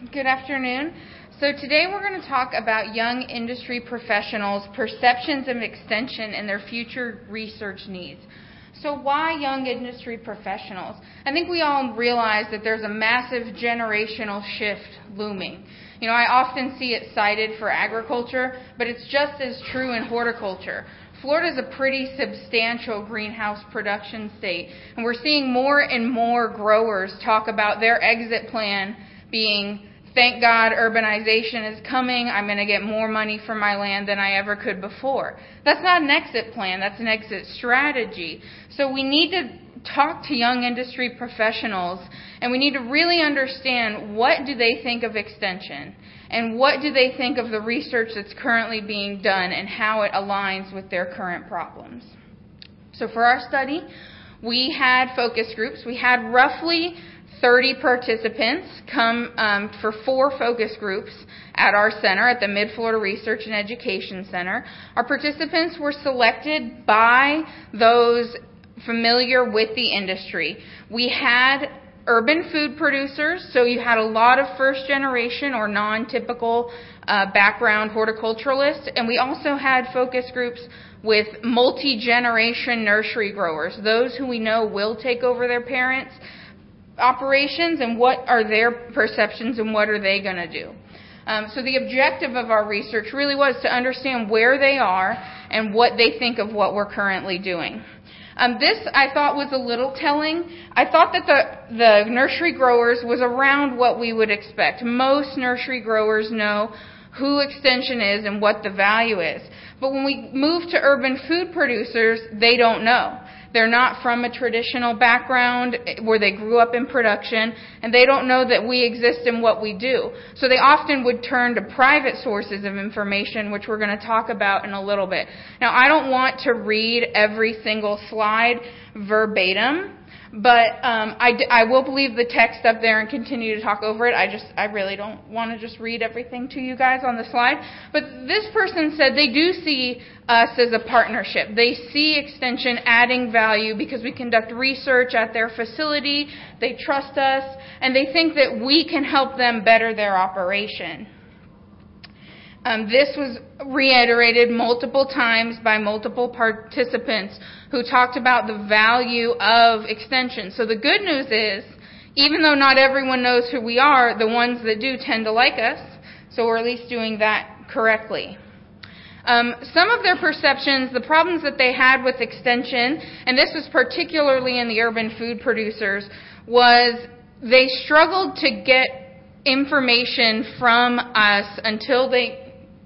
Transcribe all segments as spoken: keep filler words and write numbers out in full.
Good afternoon. So today we're going to talk about young industry professionals' perceptions of extension and their future research needs. So why young industry professionals? I think we all realize that there's a massive generational shift looming. You know, I often see it cited for agriculture, but it's just as true in horticulture. Florida is a pretty substantial greenhouse production state, and we're seeing more and more growers talk about their exit plan being, thank God urbanization is coming, I'm going to get more money for my land than I ever could before. That's not an exit plan, that's an exit strategy. So we need to talk to young industry professionals, and we need to really understand what do they think of extension, and what do they think of the research that's currently being done and how it aligns with their current problems. So for our study, we had focus groups. We had roughly thirty participants come um, for four focus groups at our center, at the Mid-Florida Research and Education Center. Our participants were selected by those familiar with the industry. We had urban food producers, so you had a lot of first generation or non-typical uh, background horticulturalists, and we also had focus groups with multi-generation nursery growers, those who we know will take over their parents' operations and what are their perceptions and what are they going to do. Um, so the objective of our research really was to understand where they are and what they think of what we're currently doing. Um, this, I thought, was a little telling. I thought that the, the nursery growers was around what we would expect. Most nursery growers know who extension is and what the value is. But when we move to urban food producers, they don't know. They're not from a traditional background where they grew up in production, and they don't know that we exist in what we do. So they often would turn to private sources of information, which we're going to talk about in a little bit. Now, I don't want to read every single slide verbatim, but um, I, I will leave the text up there and continue to talk over it. I just, I really don't want to just read everything to you guys on the slide. But this person said they do see us as a partnership. They see extension adding value because we conduct research at their facility. They trust us, and they think that we can help them better their operation. Um, this was reiterated multiple times by multiple participants who talked about the value of extension. So the good news is, even though not everyone knows who we are, the ones that do tend to like us, so we're at least doing that correctly. Um, some of their perceptions, the problems that they had with extension, and this was particularly in the urban food producers, was they struggled to get information from us until they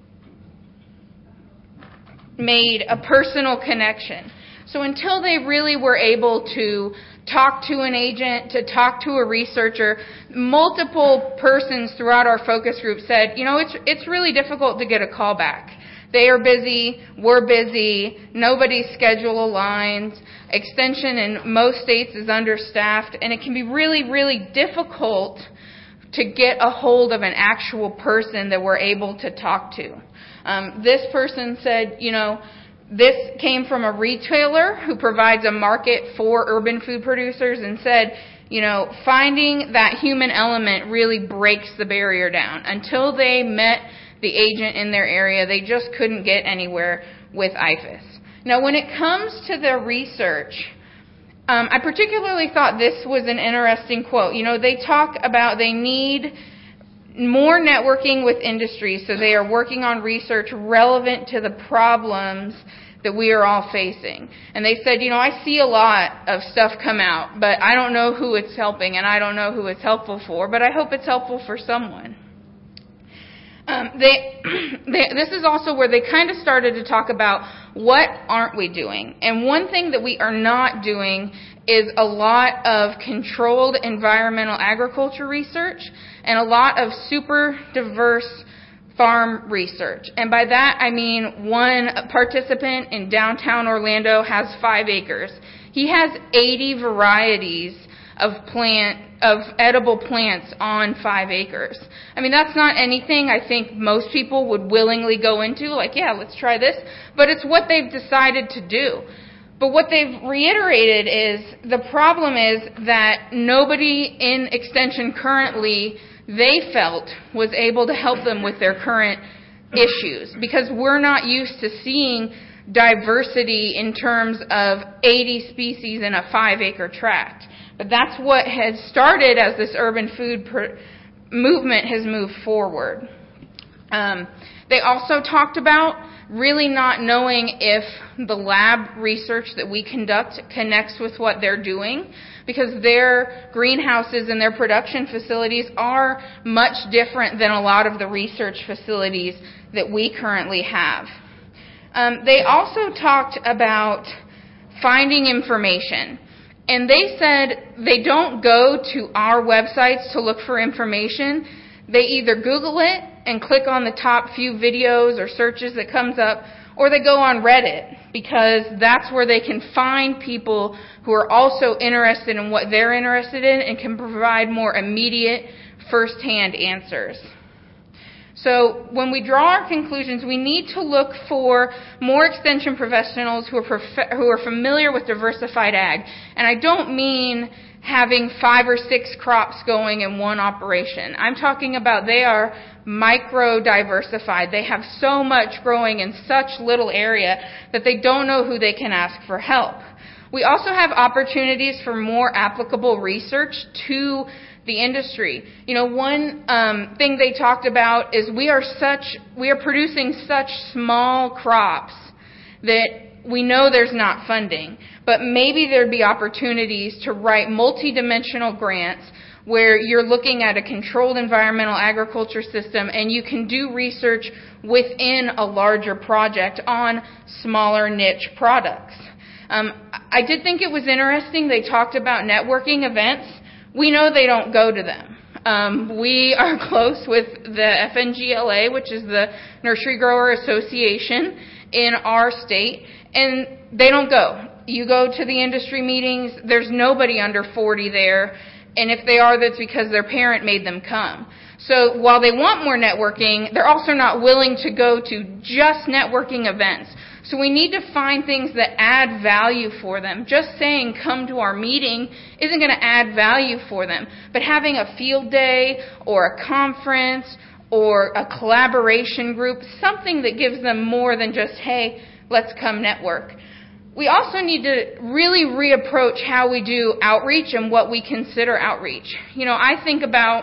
made a personal connection. So until they really were able to talk to an agent, to talk to a researcher, multiple persons throughout our focus group said, you know, it's it's really difficult to get a call back. They are busy, we're busy, nobody's schedule aligns, extension in most states is understaffed, and it can be really, really difficult to get a hold of an actual person that we're able to talk to. Um, this person said, you know, this came from a retailer who provides a market for urban food producers and said, you know, finding that human element really breaks the barrier down. Until they met the agent in their area, they just couldn't get anywhere with I F A S. Now, when it comes to their research, um, I particularly thought this was an interesting quote. You know, they talk about they need more networking with industry, so they are working on research relevant to the problems that we are all facing. And they said, you know, I see a lot of stuff come out, but I don't know who it's helping, and I don't know who it's helpful for, but I hope it's helpful for someone. Um, they, they, this is also where they kind of started to talk about what aren't we doing. And one thing that we are not doing is a lot of controlled environmental agriculture research and a lot of super diverse farm research. And by that I mean one participant in downtown Orlando has five acres. He has eighty varieties of plant of edible plants on five acres. I mean, that's not anything I think most people would willingly go into, like, yeah, let's try this, but it's what they've decided to do. But what they've reiterated is the problem is that nobody in extension currently they felt was able to help them with their current issues, because we're not used to seeing diversity in terms of eighty species in a five acre tract. But that's what has started as this urban food pr- movement has moved forward. Um, they also talked about really not knowing if the lab research that we conduct connects with what they're doing, because their greenhouses and their production facilities are much different than a lot of the research facilities that we currently have. Um, they also talked about finding information. And they said they don't go to our websites to look for information. They either Google it and click on the top few videos or searches that comes up, or they go on Reddit, because that's where they can find people who are also interested in what they're interested in and can provide more immediate, first-hand answers. So when we draw our conclusions, we need to look for more extension professionals who are prof- who are familiar with diversified ag. And I don't mean having five or six crops going in one operation. I'm talking about they are micro-diversified. They have so much growing in such little area that they don't know who they can ask for help. We also have opportunities for more applicable research to the industry. You know, one um, thing they talked about is we are such, we are producing such small crops that we know there's not funding, but maybe there'd be opportunities to write multidimensional grants where you're looking at a controlled environmental agriculture system and you can do research within a larger project on smaller niche products. Um, I did think it was interesting. They talked about networking events. We know they don't go to them. Um, we are close with the F N G L A, which is the Nursery Grower Association in our state, and they don't go. You go to the industry meetings, there's nobody under forty there, and if they are, that's because their parent made them come. So while they want more networking, they're also not willing to go to just networking events. So we need to find things that add value for them. Just saying come to our meeting isn't going to add value for them. But having a field day or a conference or a collaboration group, something that gives them more than just, hey, let's come network. We also need to really reapproach how we do outreach and what we consider outreach. You know, I think about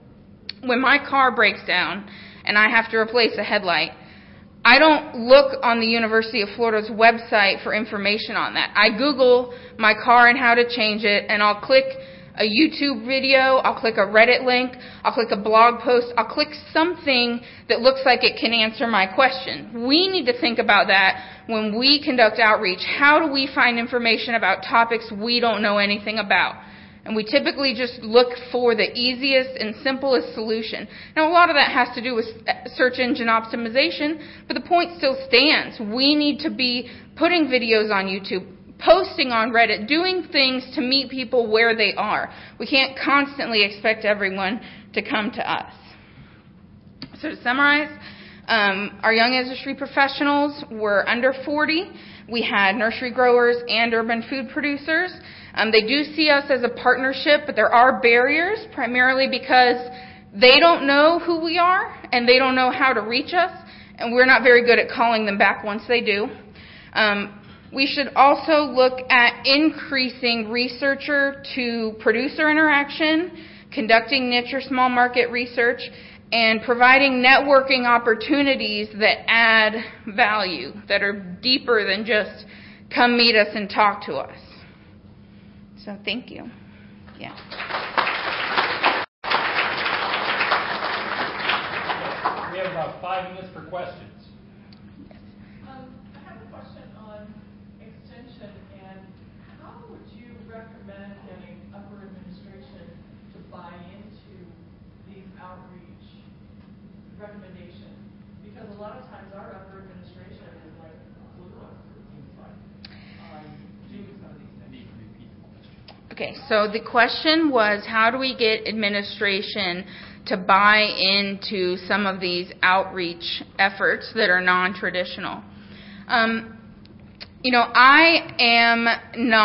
when my car breaks down and I have to replace a headlight, I don't look on the University of Florida's website for information on that. I Google my car and how to change it, and I'll click a YouTube video, I'll click a Reddit link, I'll click a blog post, I'll click something that looks like it can answer my question. We need to think about that when we conduct outreach. How do we find information about topics we don't know anything about? And we typically just look for the easiest and simplest solution. Now, a lot of that has to do with search engine optimization, but the point still stands. We need to be putting videos on YouTube, posting on Reddit, doing things to meet people where they are. We can't constantly expect everyone to come to us. So to summarize, um, our young industry professionals were under forty. We had nursery growers and urban food producers. Um, they do see us as a partnership, but there are barriers, primarily because they don't know who we are and they don't know how to reach us, and we're not very good at calling them back once they do. Um, we should also look at increasing researcher to producer interaction, conducting niche or small market research, and providing networking opportunities that add value, that are deeper than just come meet us and talk to us. So thank you. Yeah. We have about five minutes for questions. Um, I have a question on extension, and how would you recommend getting upper administration to buy into these outreach recommendations? Because a lot of times our upper administration is like clueless, it seems like, on doing some of these things. Okay, so the question was, how do we get administration to buy into some of these outreach efforts that are non-traditional? Um, you know, I am not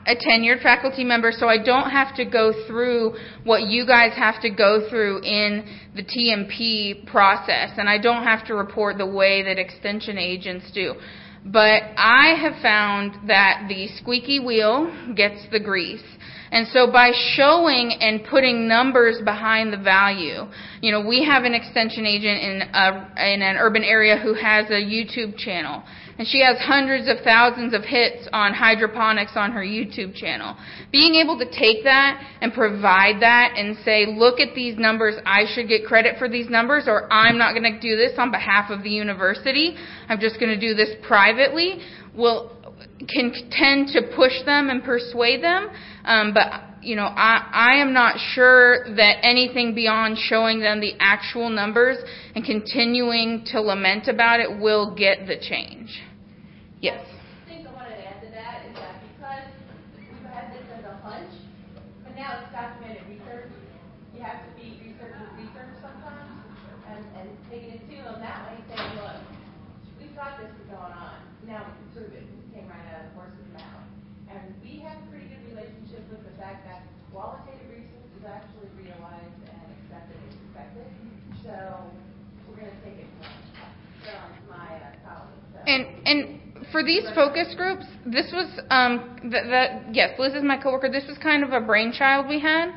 a tenured faculty member, so I don't have to go through what you guys have to go through in the T M P process, and I don't have to report the way that extension agents do. But I have found that the squeaky wheel gets the grease. And so by showing and putting numbers behind the value, you know, we have an extension agent in a, in an urban area who has a YouTube channel. And she has hundreds of thousands of hits on hydroponics on her YouTube channel. Being able to take that and provide that and say, look at these numbers, I should get credit for these numbers, or I'm not going to do this on behalf of the university, I'm just going to do this privately, will can tend to push them and persuade them. Um, but, you know, I, I am not sure that anything beyond showing them the actual numbers and continuing to lament about it will get the change. Yes. I think I wanted to add to that is that because we've had this as a hunch, but now it's documented research, you have to be research with research sometimes and, and taking it to them that way, saying, look, we thought this was going on. Now we can prove it. It came right out of the horse's mouth. And we have a pretty good relationship with the fact that qualitative research is actually realized and accepted and respected. So we're going to take it from, from my uh, colleagues. So. And and for these focus groups, this was um that, that yes, Liz is my coworker. This was kind of a brainchild we had,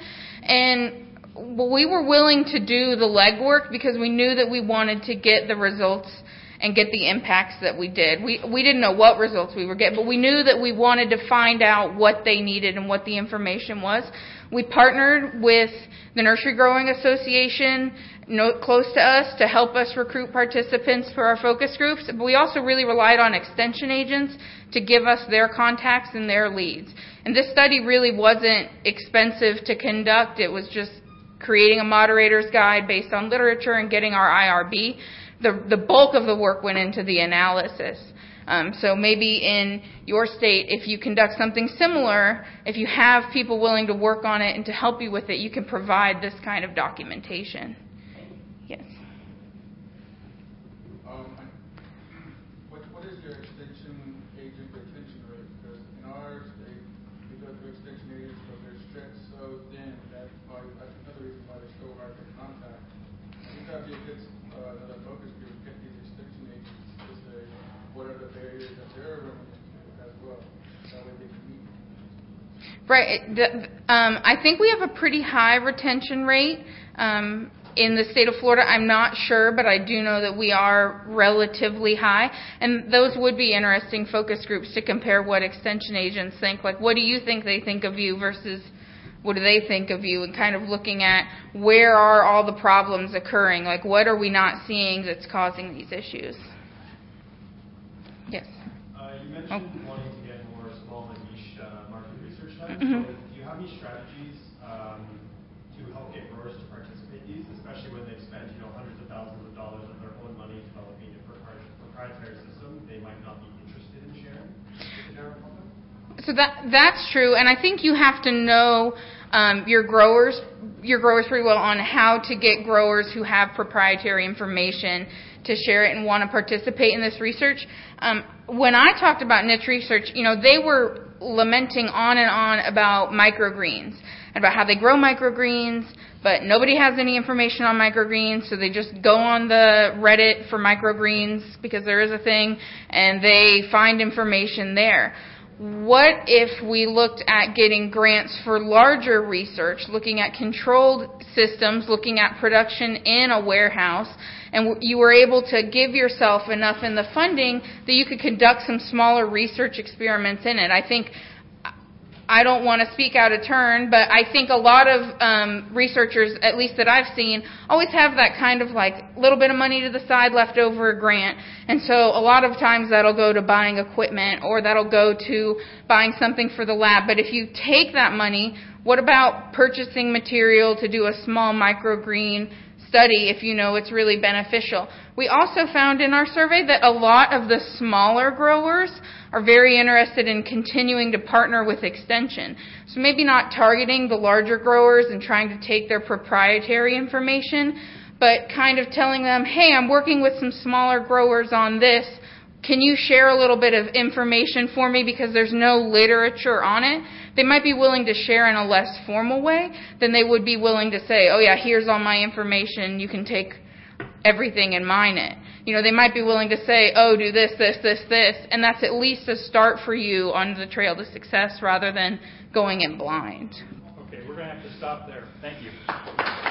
and we were willing to do the legwork because we knew that we wanted to get the results and get the impacts that we did. We we didn't know what results we were getting, but we knew that we wanted to find out what they needed and what the information was. We partnered with the Nursery Growing Association, no, close to us, to help us recruit participants for our focus groups. But we also really relied on extension agents to give us their contacts and their leads. And this study really wasn't expensive to conduct. It was just creating a moderator's guide based on literature and getting our I R B. The, the bulk of the work went into the analysis. Um, so maybe in your state, if you conduct something similar, if you have people willing to work on it and to help you with it, you can provide this kind of documentation. Yes. Um, what, what is your extension agent retention rate? Because in our state, we go through extension agents, but they're stretched so thin that probably, that's another reason why they're so hard to contact. I think that would be a good uh, another focus group, get these extension agents to say what are the barriers that they're running into as well. That way they can meet. Right. The, um, I think we have a pretty high retention rate um, in the state of Florida. I'm not sure, but I do know that we are relatively high. And those would be interesting focus groups to compare what extension agents think. Like, what do you think they think of you versus what do they think of you, and kind of looking at where are all the problems occurring? Like, what are we not seeing that's causing these issues? Yes. Uh, you mentioned oh. wanting to get more small and niche uh, market research done. Mm-hmm. So do you have any strategies um, to help get growers to participate in these, especially when they've spent you know hundreds of thousands of dollars of their own money developing a proprietary system they might not be interested in sharing with the general public? So that that's true, and I think you have to know um, your growers your growers pretty well on how to get growers who have proprietary information to share it and want to participate in this research. Um, when I talked about niche research, you know, they were lamenting on and on about microgreens, about how they grow microgreens, but nobody has any information on microgreens, so they just go on the Reddit for microgreens because there is a thing, and they find information there. What if we looked at getting grants for larger research, looking at controlled systems, looking at production in a warehouse, and you were able to give yourself enough in the funding that you could conduct some smaller research experiments in it? I think, I don't want to speak out of turn, but I think a lot of um, researchers, at least that I've seen, always have that kind of like little bit of money to the side left over a grant. And so a lot of times that'll go to buying equipment or that'll go to buying something for the lab. But if you take that money, what about purchasing material to do a small microgreen study if you know it's really beneficial? We also found in our survey that a lot of the smaller growers are very interested in continuing to partner with Extension. So maybe not targeting the larger growers and trying to take their proprietary information, but kind of telling them, hey, I'm working with some smaller growers on this. can you share a little bit of information for me because there's no literature on it? They might be willing to share in a less formal way than they would be willing to say, oh yeah, here's all my information, you can take everything and mine it. You know, they might be willing to say, oh, do this, this, this, this, and that's at least a start for you on the trail to success rather than going in blind. Okay, we're going to have to stop there. Thank you.